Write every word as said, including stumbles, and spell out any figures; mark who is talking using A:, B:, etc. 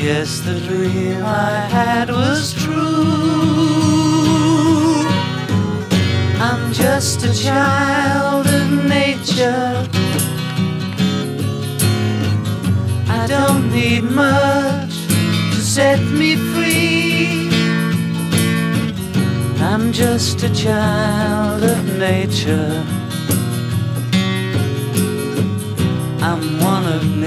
A: guess the dream I had was true. I'm just a child of nature. I don't need much to set me free. I'm just a child of nature. I'm one of